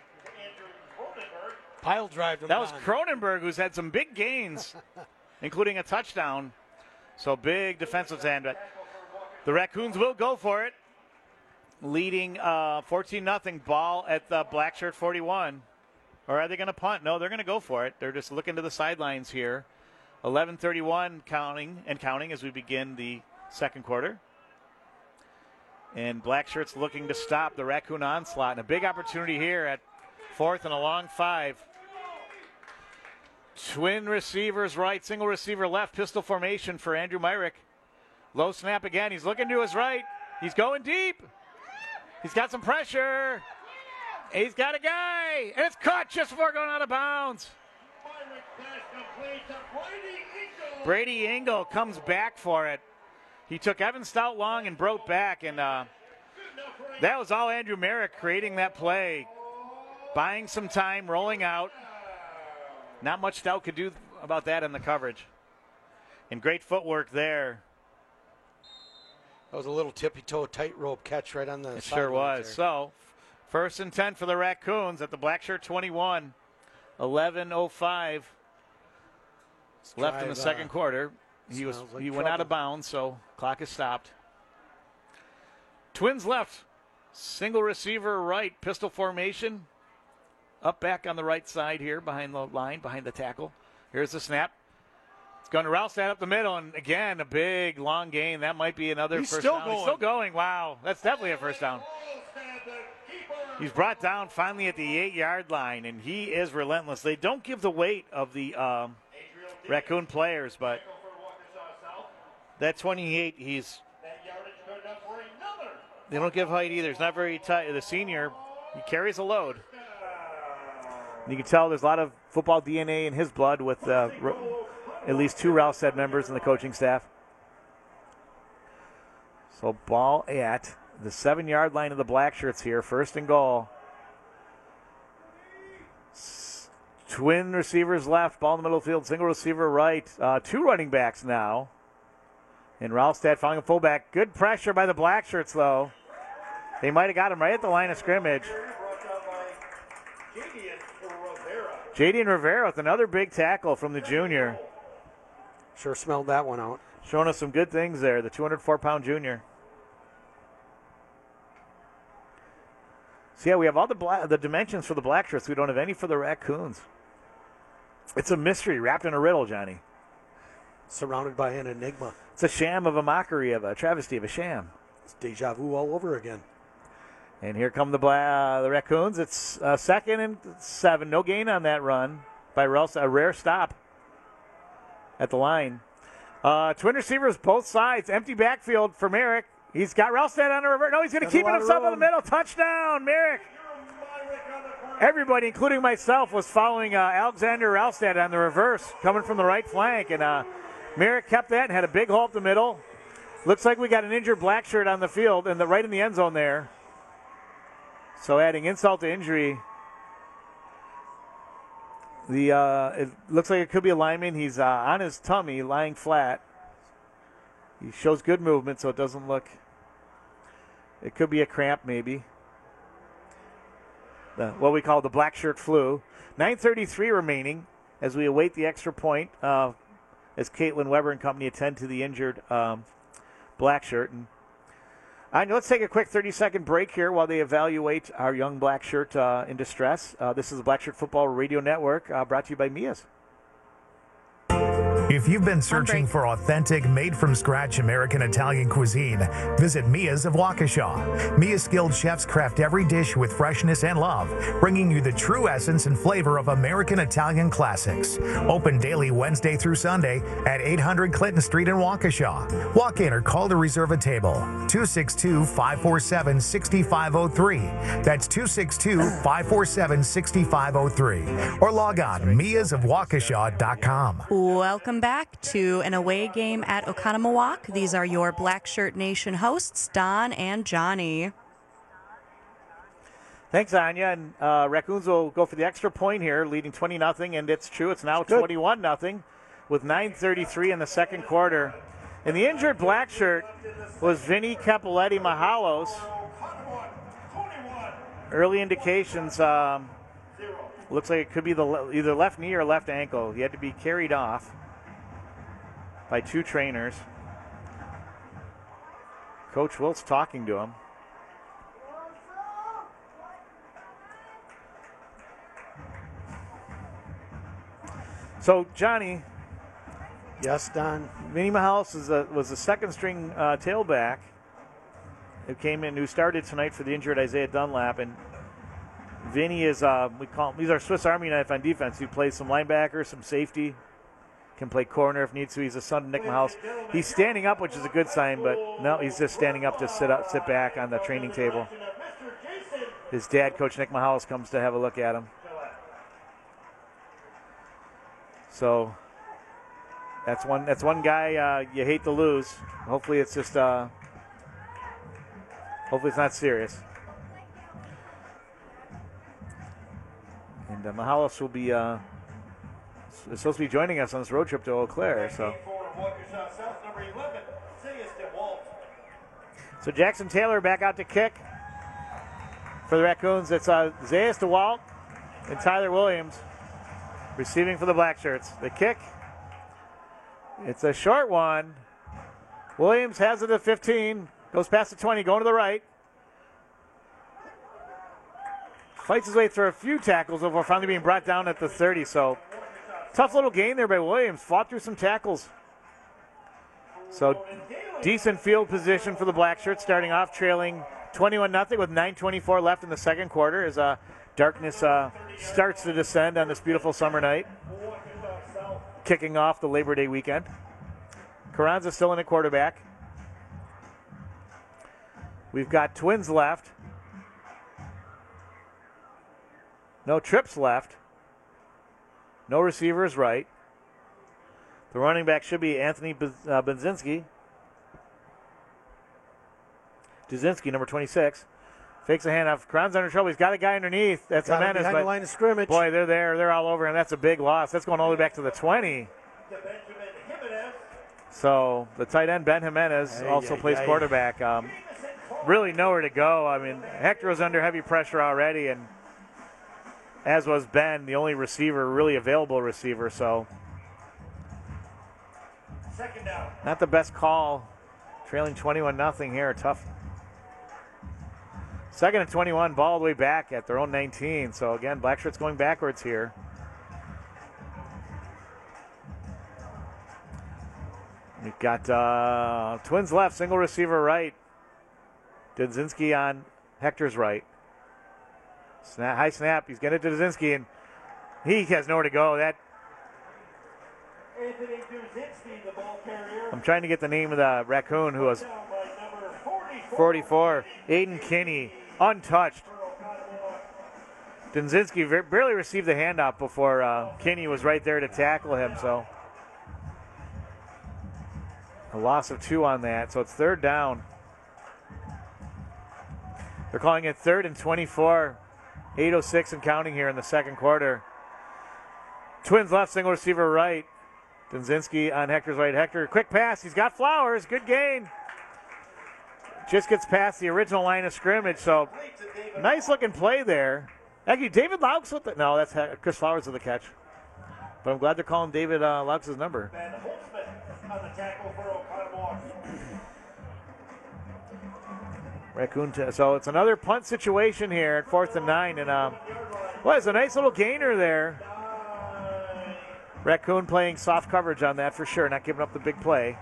Pile drive him. That was Cronenberg, who's had some big gains, including a touchdown. So big defensive end. But the Raccoons will go for it, leading 14-0 ball at the Black Shirt 41. Or are they going to punt? No, they're going to go for it. They're just looking to the sidelines here. 11:31 counting as we begin the second quarter. And Black Shirts looking to stop the Raccoon onslaught. And a big opportunity here at 4th and a long 5. Twin receivers right, single receiver left, pistol formation for Andrew Myrick. Low snap again. He's looking to his right. He's going deep. He's got some pressure. He's got a guy, and it's caught just before going out of bounds. Brady Engel comes back for it. He took Evan Stout long and broke back, and that was all Andrew Merrick creating that play. Buying some time, rolling out. Not much Stout could do about that in the coverage. And great footwork there. That was a little tippy-toe tightrope catch right on the It sure was. There. So, 1st and 10 for the Raccoons at the Black Shirt 21. 11:05 left in the second quarter. He went out of bounds, so clock is stopped. Twins left. Single receiver right, pistol formation. Up back on the right side here behind the line, behind the tackle. Here's the snap. It's going to Ralstad up the middle, and again, a big, long gain. That might be another first down. He's still going. Wow, that's definitely a first down. He's brought down finally at the 8-yard line, and he is relentless. They don't give the weight of the Raccoon players, but that 28, they don't give height either. It's not very tight. The senior, he carries a load. You can tell there's a lot of football DNA in his blood with at least 2 Ralstad members in the coaching staff. So ball at the 7-yard line of the Black Shirts here. 1st and goal. Twin receivers left, ball in the middle of the field, single receiver right. 2 running backs now. And Ralstad following a fullback. Good pressure by the Black Shirts, though. They might have got him right at the line of scrimmage. Jadian Rivera with another big tackle from the junior. Sure smelled that one out. Showing us some good things there, the 204-pound junior. So, yeah, we have all the dimensions for the Black Shirts. We don't have any for the Raccoons. It's a mystery wrapped in a riddle, Johnny. Surrounded by an enigma. It's a sham of a mockery of a travesty of a sham. It's deja vu all over again. And here come the Raccoons. It's 2nd and 7. No gain on that run by Ralston. A rare stop at the line. Twin receivers both sides. Empty backfield for Merrick. He's got Ralston on a revert. No, he's going to keep it himself in the middle. Touchdown, Merrick. Everybody, including myself, was following Alexander Ralstad on the reverse, coming from the right flank. And Merrick kept that and had a big hole up the middle. Looks like we got an injured Black Shirt on the field and right in the end zone there. So adding insult to injury, it looks like it could be a lineman. He's on his tummy, lying flat. He shows good movement, so it doesn't look. It could be a cramp, maybe. What we call the black shirt flu. 9:33 remaining as we await the extra point as Caitlin Weber and company attend to the injured black shirt. And let's take a quick 30-second break here while they evaluate our young black shirt in distress. This is the Black Shirt Football Radio Network, brought to you by Mia's. If you've been searching for authentic, made-from-scratch American Italian cuisine, visit Mia's of Waukesha. Mia's skilled chefs craft every dish with freshness and love, bringing you the true essence and flavor of American Italian classics. Open daily Wednesday through Sunday at 800 Clinton Street in Waukesha. Walk in or call to reserve a table. 262-547-6503. That's 262-547-6503. Or log on miasofwaukesha.com. Welcome back to an away game at Oconomowoc. These are your Black Shirt Nation hosts, Don and Johnny. Thanks, Anya. And Raccoons will go for the extra point here, leading 20-0, and it's true. It's now 21-0 with 9:33 in the second quarter. And the injured black shirt was Vinny Capoletti Mahalos. Early indications, looks like it could be either left knee or left ankle. He had to be carried off by two trainers. Coach Wilt's talking to him. So, Johnny. Yes, Don. Vinny Mahalos was the second-string tailback who came in, who started tonight for the injured Isaiah Dunlap. And Vinny is, we call him, he's our Swiss Army knife on defense. He plays some linebacker, some safety, can play corner if needs to. He's the son of Nick Mahalos. He's standing up, which is a good sign, but no, he's just standing up to sit back on the training table. His dad, Coach Nick Mahalos, comes to have a look at him. So that's one guy you hate to lose. Hopefully it's just hopefully it's not serious. And Mahalos will be supposed to be joining us on this road trip to Eau Claire. So Jackson Taylor back out to kick for the Raccoons. It's Zayas DeWalt and Tyler Williams receiving for the Black Shirts. The kick, it's a short one. Williams has it at 15, goes past the 20, going to the right. Fights his way through a few tackles before finally being brought down at the 30. So tough little gain there by Williams. Fought through some tackles. So decent field position for the Black Shirts, starting off trailing 21-0 with 9:24 left in the second quarter as darkness starts to descend on this beautiful summer night, kicking off the Labor Day weekend. Carranza still in at quarterback. We've got Twins left. No trips left. No receivers right. The running back should be Anthony Benzinski. Duzinski, number 26. Fakes a handoff. Carranza under trouble. He's got a guy underneath. That's Jimenez. Behind the line of scrimmage. Boy, they're there. They're all over him. That's a big loss. That's going all the way back to the 20. So the tight end, Ben Jimenez, also plays quarterback. Really nowhere to go. I mean, Hector was under heavy pressure already, and as was Ben, the only receiver, really available receiver. So not the best call. Trailing 21-0 here. Tough. Second and 21, ball all the way back at their own 19. So again, Black Shirts going backwards here. We've got Twins left, single receiver right. Dudzinski on Hector's right. High snap. He's getting it to Dudzinski, and he has nowhere to go. I'm trying to get the name of the Raccoon who was 44. Aiden Kinney, untouched. Dudzinski barely received the handoff before Kinney was right there to tackle him. So a loss of 2 on that. So it's third down. They're calling it 3rd and 24. 8:06 and counting here in the second quarter. Twins left, single receiver right. Dunzinski on Hector's right. Hector, quick pass. He's got Flowers. Good gain. Just gets past the original line of scrimmage. So nice looking play there. Actually, David Laux with the. No, that's Chris Flowers with the catch. But I'm glad they're calling David Laux' number. On the tackle for Oconomowoc. Raccoon. So it's another punt situation here at 4th and 9. And well, it's a nice little gainer there. Raccoon playing soft coverage on that for sure, not giving up the big play.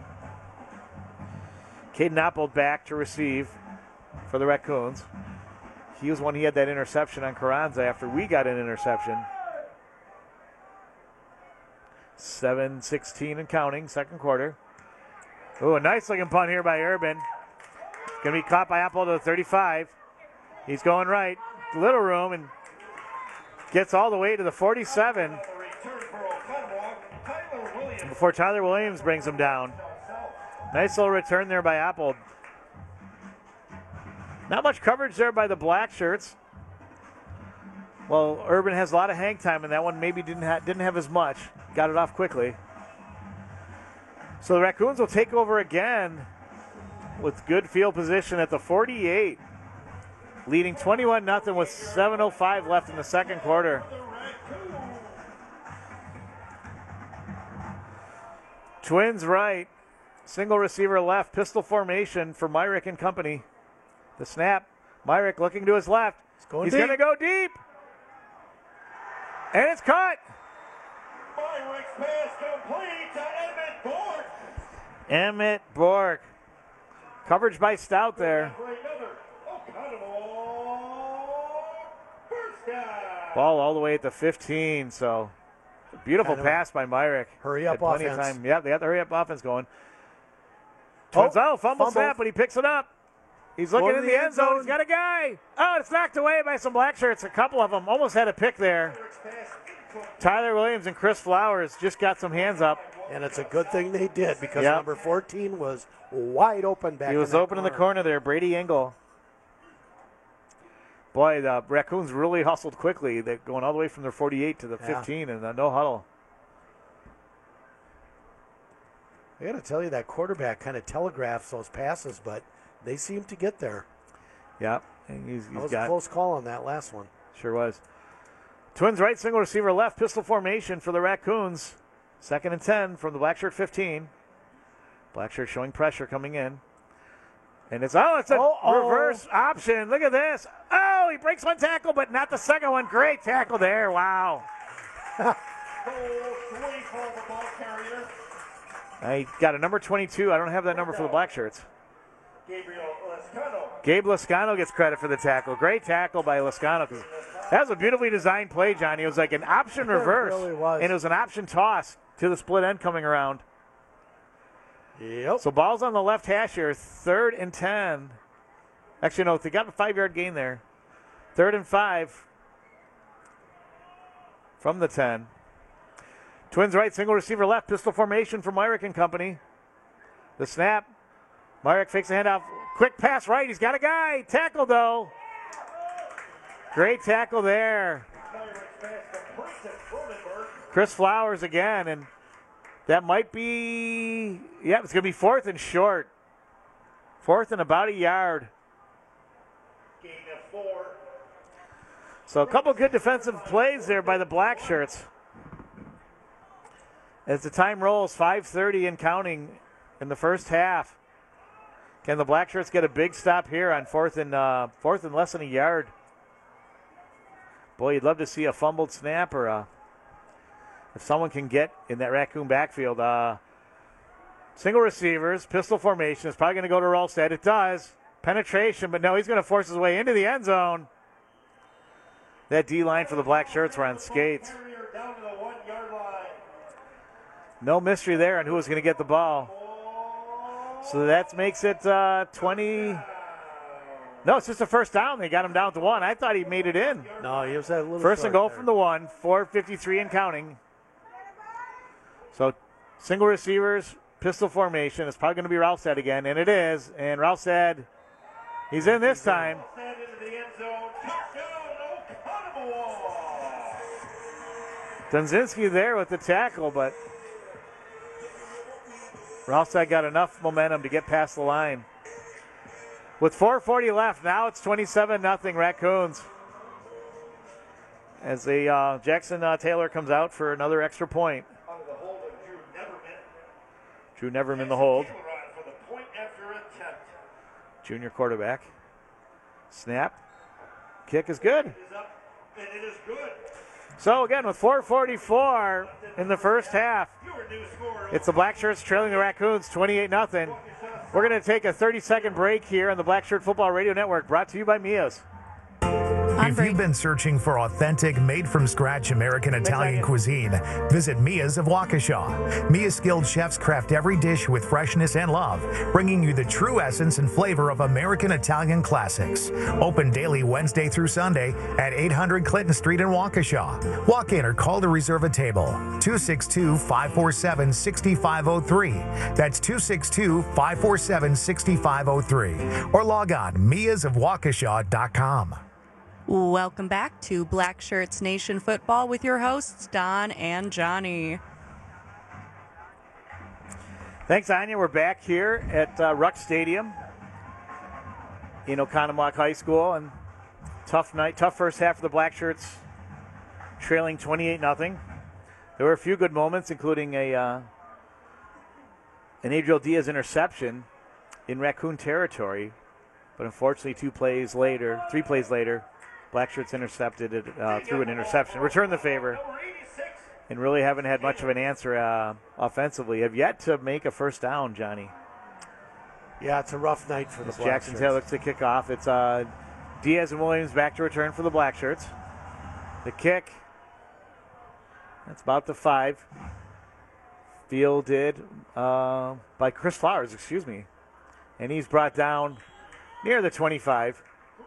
Caden Oppold back to receive for the Raccoons. He was one, he had that interception on Carranza after we got an interception. 7:16 and counting, second quarter. Oh, a nice looking punt here by Urban. Going to be caught by Oppold to the 35. He's going right, little room, and gets all the way to the 47 before Tyler Williams brings him down. Nice little return there by Oppold. Not much coverage there by the black shirts. Well, Urban has a lot of hang time, and that one maybe didn't have as much. Got it off quickly. So the Raccoons will take over again with good field position at the 48, leading 21-0 with 7:05 left in the second quarter. Twins right, single receiver left, pistol formation for Myrick and company. The snap, Myrick looking to his left. He's going to go deep. And it's caught. Myrick's pass complete to Emmett Bork. Emmett Bork. Coverage by Stout there. Ball all the way at the 15, so beautiful pass by Myrick. Hurry up plenty offense. of time. Yeah, they have the hurry up offense going. Twins, fumble snap, but he picks it up. He's looking in the end zone. He's got a guy. Oh, it's knocked away by some black shirts. A couple of them almost had a pick there. Tyler Williams and Chris Flowers just got some hands up. And it's a good thing they did because number 14 was wide open back. He was open in the corner there, Brady Engel. Boy, the Raccoons really hustled quickly. They're going all the way from their 48 to the 15 and no huddle. I got to tell you, that quarterback kind of telegraphs those passes, but they seem to get there. Yeah. And he's that was a close call on that last one. Sure was. Twins right, single receiver left, pistol formation for the Raccoons. 2nd and 10 from the black shirt 15. Black shirt showing pressure coming in. And it's a reverse option. Look at this. Oh, he breaks one tackle, but not the second one. Great tackle there. Wow. I got a number 22. I don't have that number for the black shirts. Gabe Lascano gets credit for the tackle. Great tackle by Lascano. That was a beautifully designed play, Johnny. It was like an option reverse. It really was. And it was an option toss to the split end coming around. Yep. So ball's on the left hash here. 3rd and 10. Actually, no, they got a 5-yard gain there. 3rd and 5 from the 10. Twins right, single receiver left, pistol formation for Myrick and company. The snap. Myrick fakes a handoff. Quick pass right. He's got a guy. Tackle, though. Great tackle there. Chris Flowers again, and that might be, it's going to be 4th and short. 4th and about a yard. Gain of 4. So a couple good defensive plays there by the black shirts. As the time rolls, 5:30 and counting in the first half. Can the black shirts get a big stop here on 4th and less than a yard? Boy, you'd love to see a fumbled snap or if someone can get in that Raccoon backfield. Single receivers, pistol formation. It's probably going to go to Ralstad. It does. Penetration, but no, he's going to force his way into the end zone. That D-line for the black shirts were on skates. No mystery there on who was going to get the ball. So that makes it 20. No, it's just a first down. They got him down to 1. I thought he made it in. No, he was a little first and goal there. from the 1. 4:53 and counting. So single receivers, pistol formation. It's probably going to be Ralstad again, and it is. And Ralstad He's in this time. Dunzinski there with the tackle, but Roughside got enough momentum to get past the line. With 4:40 left, now it's 27-0 Raccoons. As the Jackson Taylor comes out for another extra point. Drew Neverman the hold. Junior quarterback. Snap. Kick is good. So again, with 4:44 in the first half, it's the Black Shirts trailing the Raccoons 28-0. We're going to take a 30-second break here on the Black Shirt Football Radio Network, brought to you by Mia's. If you've been searching for authentic, made-from-scratch American Italian cuisine, visit Mia's of Waukesha. Mia's skilled chefs craft every dish with freshness and love, bringing you the true essence and flavor of American Italian classics. Open daily Wednesday through Sunday at 800 Clinton Street in Waukesha. Walk in or call to reserve a table. 262-547-6503. That's 262-547-6503. Or log on miasofwaukesha.com. Welcome back to Black Shirts Nation Football with your hosts, Don and Johnny. Thanks, Anya. We're back here at Ruck Stadium in Oconomowoc High School. And tough night, tough first half for the Black Shirts, trailing 28-0. There were a few good moments, including an Adriel Diaz interception in Raccoon territory. But unfortunately, 3 plays later, Black Shirts intercepted it through an interception. Return the favor. And really haven't had much of an answer offensively. Have yet to make a first down, Johnny. Yeah, it's a rough night for the Black Jackson Shirts. Taylor looks to kick off. It's Diaz and Williams back to return for the Black Shirts. The kick. That's about the 5. Fielded by Chris Flowers, And he's brought down near the 25.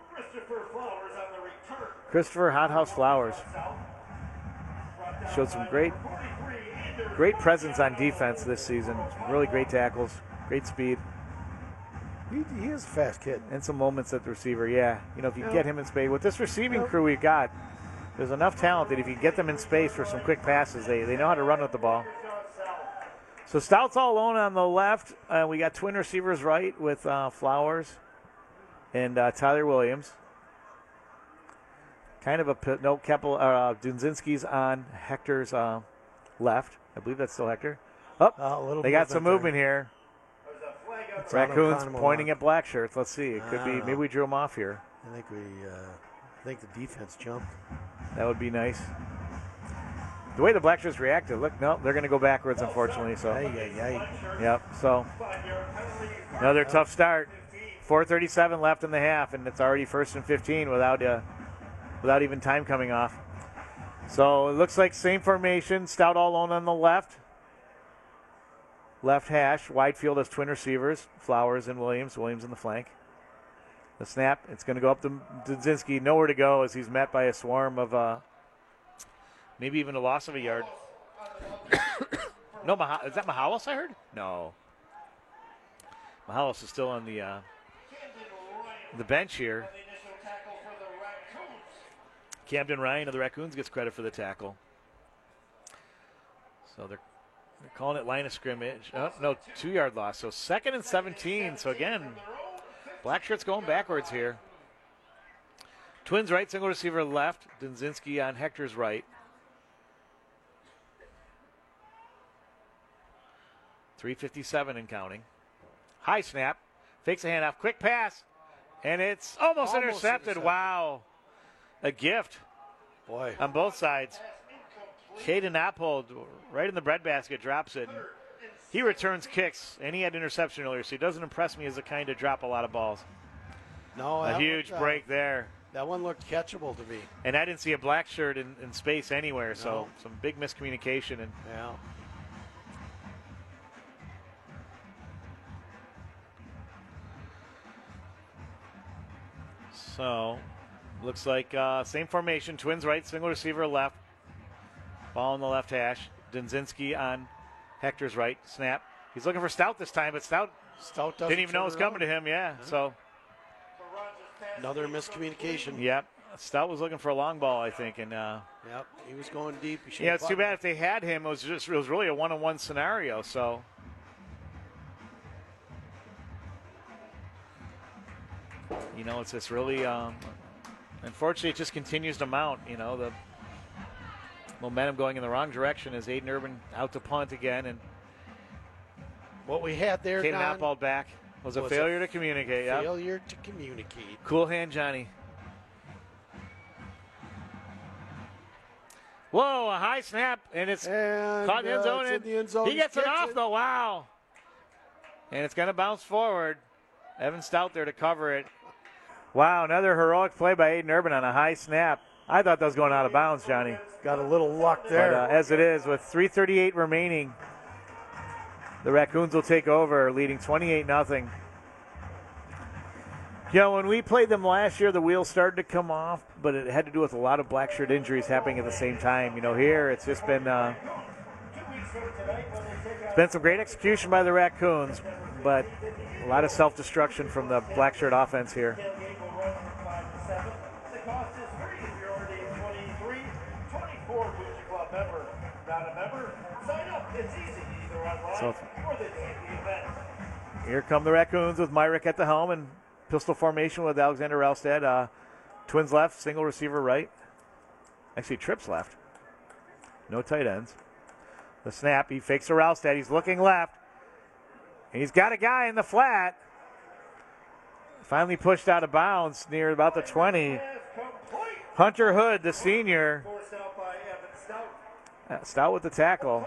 Christopher Hothouse Flowers showed some great presence on defense this season. Really great tackles, great speed. He is a fast kid. And some moments at the receiver, yeah. If you get him in space. With this receiving crew we've got, there's enough talent that if you get them in space for some quick passes, they know how to run with the ball. So Stout's all alone on the left. We got twin receivers right with Flowers and Tyler Williams. Kind of Dunzinski's on Hector's left. I believe that's still Hector. They got some movement here. Raccoons pointing at Black Shirts. Let's see. It could be. Maybe we drew them off here. I think the defense jumped. That would be nice. The way the Black Shirts reacted, look, no, they're going to go backwards, unfortunately. So. Yep. So another tough start. 4:37 left in the half, and it's already 1st and 15 without even time coming off. So it looks like same formation. Stout all alone on the left. Left hash. Wide field has twin receivers. Flowers and Williams. Williams in the flank. The snap. It's going to go up to Dunzinski. Nowhere to go as he's met by a swarm of maybe even a loss of a yard. No, is that Mahalos I heard? No. Mahalos is still on the bench here. Camden Ryan of the Raccoons gets credit for the tackle. So they're calling it line of scrimmage. Oh, no, 2-yard loss. So 2nd and 17. So again, Black Shirts going backwards here. Twins right, single receiver left. Dunzinski on Hector's right. 3:57 and counting. High snap. Fakes a handoff. Quick pass. And it's almost intercepted. Wow. A gift. Boy. On both sides. Caden Appold right in the breadbasket drops it. He returns kicks, and he had interception earlier, so he doesn't impress me as the kind to drop a lot of balls. No, a huge break there. That one looked catchable to me. And I didn't see a Black Shirt in space anywhere, so some big miscommunication. And yeah. So, looks like same formation. Twins right, single receiver left. Ball on the left hash. Dunzinski on Hector's right. Snap. He's looking for Stout this time, but Stout doesn't didn't even know it was coming to him. Yeah. So Another miscommunication. Yep. Stout was looking for a long ball, I think, and yep, he was going deep. Yeah, it's too bad if they had him. It was really a one-on-one scenario. So, you know, it's just really unfortunately it just continues to mount. You know, the momentum going in the wrong direction as Aiden Urban out to punt again, and what we had there, Caden Oppald back was a failure to communicate. Failure to communicate. Cool hand, Johnny. Whoa, a high snap, and it's caught in the end zone. He gets it off, though. Wow. And it's going to bounce forward. Evan Stout there to cover it. Wow, another heroic play by Aiden Urban on a high snap. I thought that was going out of bounds, Johnny. Got a little luck there. But as it is, with 3:38 remaining, the Raccoons will take over, leading 28-0. You know, when we played them last year, the wheels started to come off, but it had to do with a lot of black shirt injuries happening at the same time. You know, here it's just been some great execution by the Raccoons, but a lot of self-destruction from the black shirt offense here. So here come the Raccoons with Myrick at the helm and pistol formation with Alexander Ralstad. Twins left, single receiver right. Actually, trips left. No tight ends. The snap, he fakes to Ralstad. He's looking left. And he's got a guy in the flat. Finally pushed out of bounds near about the 20. Hunter Hood, the senior. Stout with the tackle.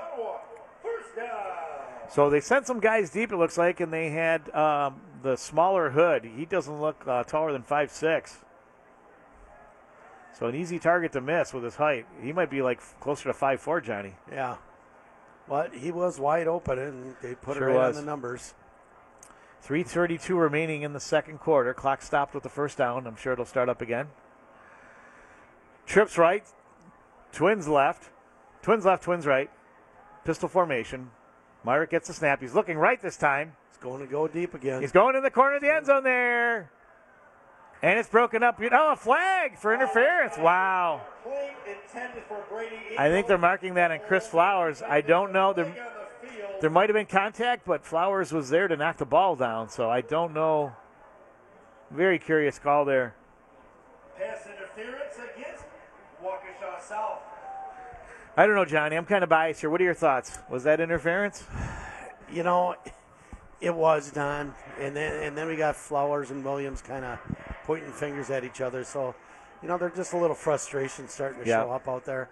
So they sent some guys deep, it looks like, and they had the smaller Hood. He doesn't look taller than 5'6". So an easy target to miss with his height. He might be like closer to 5'4", Johnny. Yeah. But he was wide open, and they put it right on the numbers. 3:32 remaining in the second quarter. Clock stopped with the first down. I'm sure it'll start up again. Trips right. Twins left. Twins left, twins right. Pistol formation. Myrick gets the snap. He's looking right this time. He's going to go deep again. He's going in the corner of the end zone there. And it's broken up. Oh, a flag for interference. Wow. I think they're marking that on Chris Flowers. I don't know. There might have been contact, but Flowers was there to knock the ball down, so I don't know. Very curious call there. Pass interference against Waukesha South. I don't know, Johnny. I'm kind of biased here. What are your thoughts? Was that interference? You know, it was, Don. And then we got Flowers and Williams kind of pointing fingers at each other. So, you know, there's just a little frustration starting to show up out there.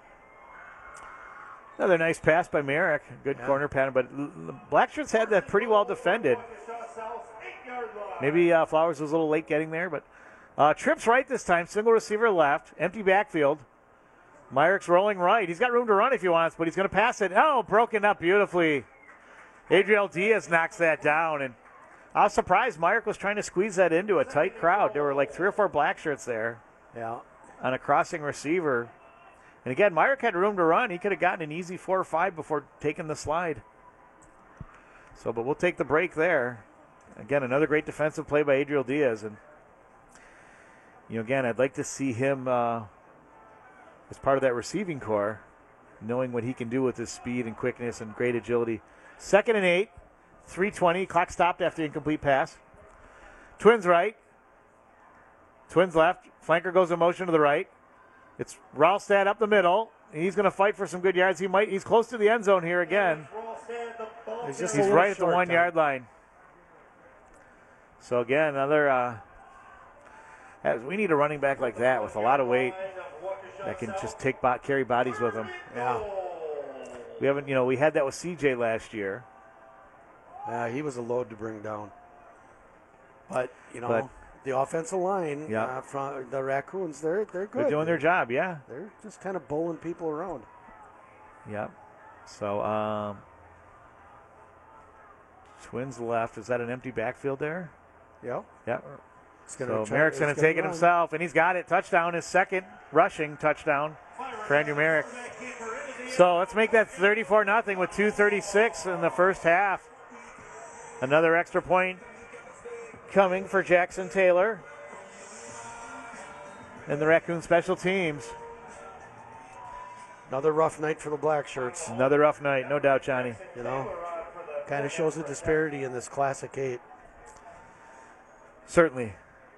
Another nice pass by Merrick. Good corner pattern. But Blackshirts had that pretty well defended. Maybe Flowers was a little late getting there. But trips right this time. Single receiver left. Empty backfield. Myrick's rolling right. He's got room to run if he wants, but he's going to pass it. Oh, broken up beautifully. Adriel Diaz knocks that down. And I was surprised Myrick was trying to squeeze that into a tight crowd. There were like 3 or 4 black shirts there on a crossing receiver. And again, Myrick had room to run. He could have gotten an easy 4 or 5 before taking the slide. So, but we'll take the break there. Again, another great defensive play by Adriel Diaz. And, you know, again, I'd like to see him as part of that receiving core, knowing what he can do with his speed and quickness and great agility. 2nd and 8, 3:20. Clock stopped after the incomplete pass. Twins right. Twins left. Flanker goes in motion to the right. It's Ralstad up the middle. He's going to fight for some good yards. He's close to the end zone here again. He's right at the 1 yard line. So again, another. We need a running back like that with a lot of weight that can just carry bodies with him. Yeah. We haven't, we had that with CJ last year. Yeah, he was a load to bring down. But the offensive line from the Raccoons, they're good. They're doing their job, yeah. They're just kind of bowling people around. Yep. So, Twins left. Is that an empty backfield there? Yep. Yep. So Merrick's going to take it himself, and he's got it. Touchdown, his second rushing touchdown for Andrew Merrick. So let's make that 34-0 with 2:36 in the first half. Another extra point coming for Jackson Taylor. and the Raccoon special teams. Another rough night for the Black Shirts. Another rough night, no doubt, Johnny. You know, kind of shows the disparity in this Classic 8. Certainly.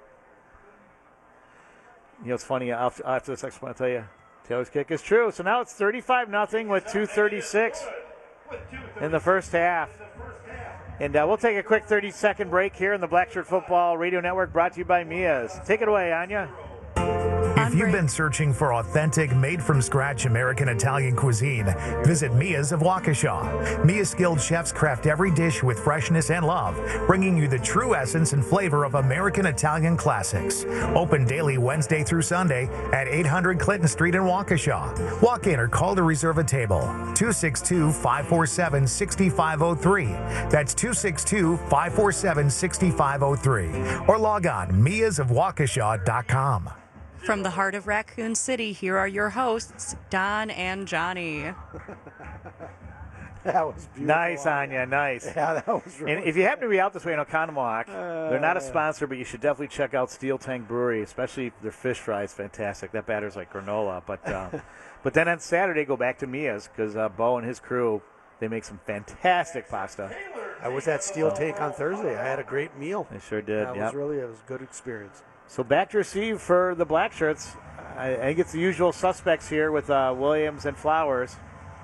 You know, it's funny, after this next one, I'll tell you, Taylor's kick is true. So now it's 35-0 with 2:36 in the first half. And we'll take a quick 30-second break here in the Black Shirt Football Radio Network, brought to you by Mia's. Take it away, Anya. If you've been searching for authentic, made-from-scratch American Italian cuisine, visit Mia's of Waukesha. Mia's skilled chefs craft every dish with freshness and love, bringing you the true essence and flavor of American Italian classics. Open daily Wednesday through Sunday at 800 Clinton Street in Waukesha. Walk in or call to reserve a table. 262-547-6503. That's 262-547-6503. Or log on miasofwaukesha.com. From the heart of Raccoon City, here are your hosts, Don and Johnny. That was beautiful. Nice, Anya, nice. Yeah, that was really And if you happen to be out this way in Oconomowoc, they're not a sponsor, but you should definitely check out Steel Tank Brewery, especially their fish fries. Fantastic. That batter's like granola. But then on Saturday, go back to Mia's, because Bo and his crew, they make some fantastic pasta. I was at Steel Tank on Thursday. I had a great meal. They sure did. It was a good experience. So back to receive for the Black Shirts. I think it's the usual suspects here with Williams and Flowers.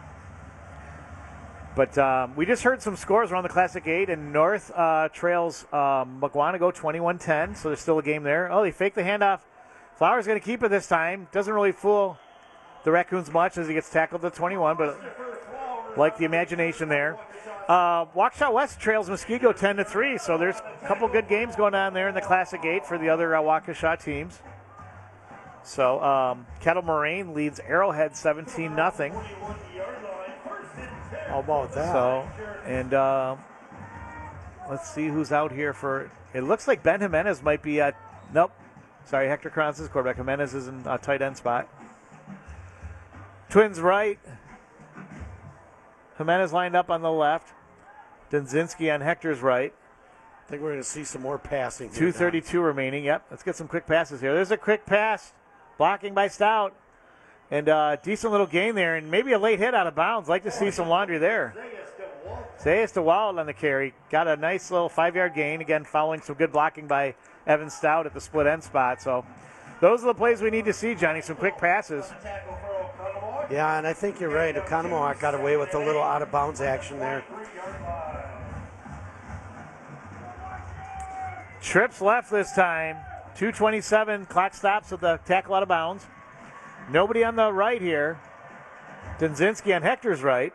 But we just heard some scores around the Classic 8, and North trails Mukwonago 21-10, so there's still a game there. Oh, they faked the handoff. Flowers going to keep it this time. Doesn't really fool the Raccoons much as he gets tackled at 21, but like the imagination there. Waukesha West trails Muskego 10-3, so there's a couple good games going on there in the Classic 8 for the other Waukesha teams. So Kettle Moraine leads Arrowhead 17-0. How about that? So, and let's see who's out here for. It looks like Ben Jimenez might be at. Nope. Sorry, Hector Kranz is quarterback. Jimenez is in a tight end spot. Twins right. Jimenez lined up on the left. Denzinski on Hector's right. I think we're going to see some more passing. 2:32 remaining. Yep. Let's get some quick passes here. There's a quick pass. Blocking by Stout. And decent little gain there. And maybe a late hit out of bounds. Like to see some laundry there. Zayas to Wild on the carry. Got a nice little 5-yard gain. Again, following some good blocking by Evan Stout at the split end spot. So those are the plays we need to see, Johnny. Some quick passes. Yeah, and I think you're right. Oconomowoc got away with a little out-of-bounds action there. Trips left this time. 2:27. Clock stops with the tackle out of bounds. Nobody on the right here. Denzinski on Hector's right.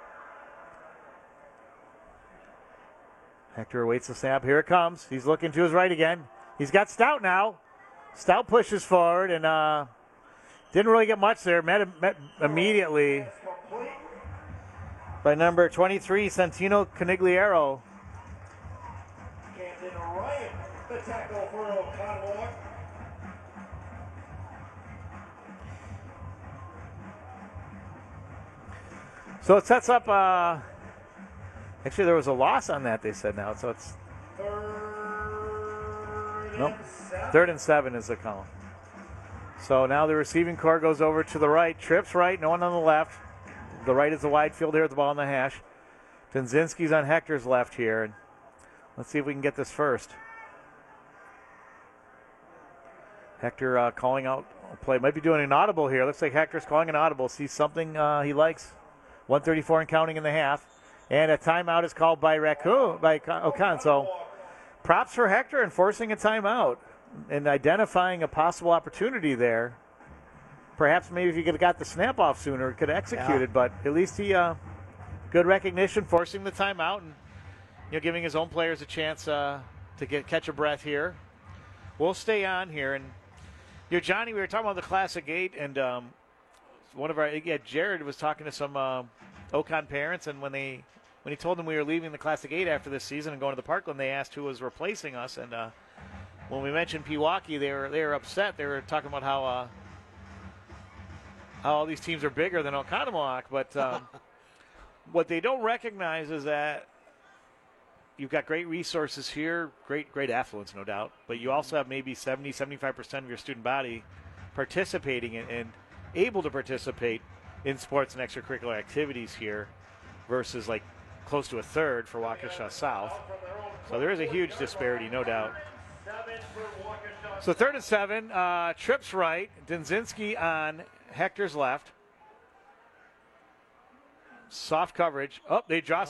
Hector awaits the snap. Here it comes. He's looking to his right again. He's got Stout now. Stout pushes forward and didn't really get much there. Met immediately by number 23, Santino Conigliaro. The tackle for Oconomowoc. So it sets up. Actually, there was a loss on that, they said now. So it's. Nope. 3rd and 7 is the call. So now the receiving core goes over to the right. Trips right, no one on the left. The right is the wide field here with the ball in the hash. Denzinski's on Hector's left here. And let's see if we can get this first. Hector calling out a play. Might be doing an audible here. Looks like Hector's calling an audible. Sees something he likes. 1:34 and counting in the half. And a timeout is called by Ocon. So props for Hector in forcing a timeout and identifying a possible opportunity there. Perhaps maybe if he could have got the snap off sooner, could have executed. But at least he good recognition, forcing the timeout, and giving his own players a chance to catch a breath here. We'll stay on here, and Johnny, we were talking about the Classic 8, and Jared was talking to some Ocon parents, and when he told them we were leaving the Classic 8 after this season and going to the Parkland, they asked who was replacing us, and when we mentioned Pewaukee, they were upset. They were talking about how all these teams are bigger than Oconomowoc, but what they don't recognize is that you've got great resources here, great affluence, no doubt, but you also have maybe 70-75% of your student body participating and able to participate in sports and extracurricular activities here versus like close to a third for Waukesha South. So there is a huge disparity, no doubt. So 3rd and 7, trips right, Denzinski on Hector's left. Soft coverage. Oh, they draw